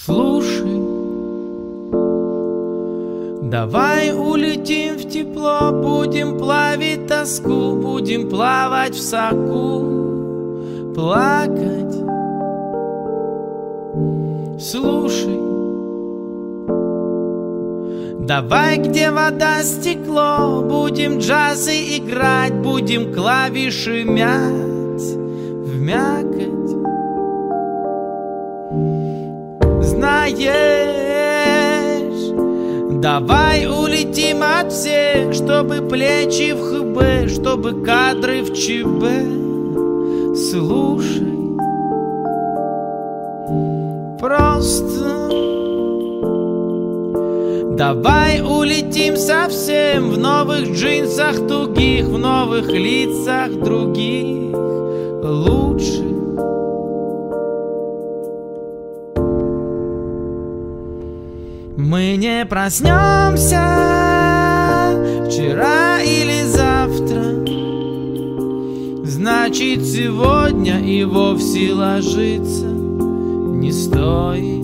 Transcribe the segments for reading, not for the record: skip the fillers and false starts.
Слушай, давай улетим в тепло, будем плавить тоску, будем плавать в соку, плакать. Слушай, давай, где вода, стекло, будем джазы играть, будем клавиши мять в мякоть. Знаешь, давай улетим от всех, чтобы плечи в ХБ, чтобы кадры в ЧБ. Слушай, просто давай улетим совсем в новых джинсах тугих, в новых лицах других лучше. Мы не проснемся вчера или завтра, значит, сегодня и вовсе ложиться не стоит.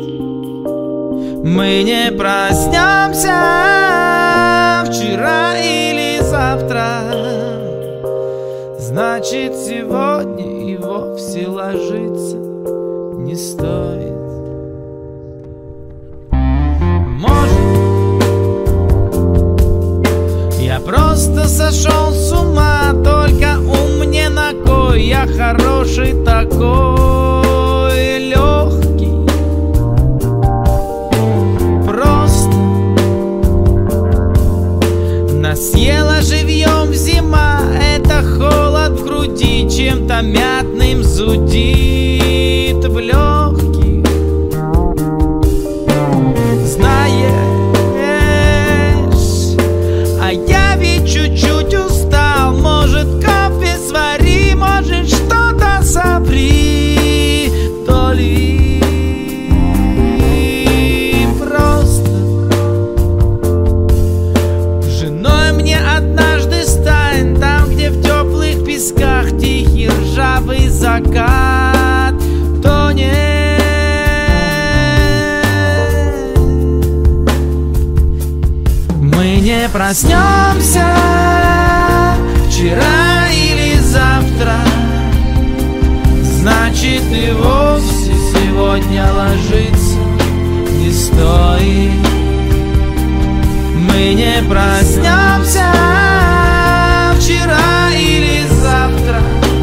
Мы не проснемся вчера или завтра, значит, сегодня и вовсе ложиться не стоит. Я просто сошел с ума, только ум мне на кой. Я хороший такой, легкий. Просто нас съела живьем зима. Это холод в груди, чем-то мятным зудит в легких. А я ведь чуть-чуть устал. Может, кофе свари, может, что-то соври. То ли просто женой мне однажды стань, там, где в теплых песках тихий ржавый закат тонет. Мы не проснемся вчера или завтра, значит, и вовсе сегодня ложиться не стоит. Мы не проснемся вчера или завтра,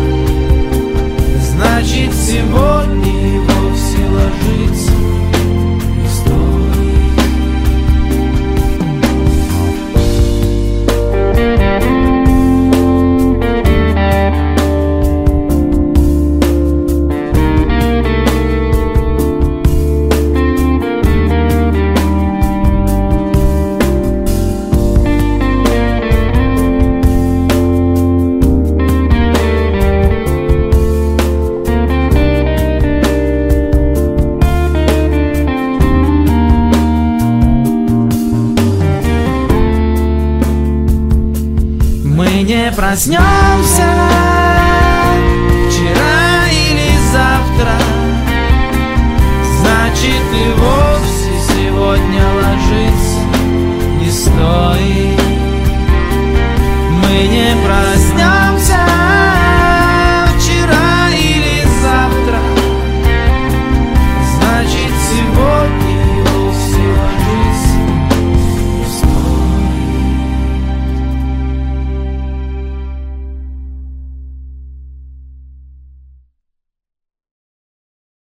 значит, сегодня и вовсе ложиться не стоит. Мы не проснемся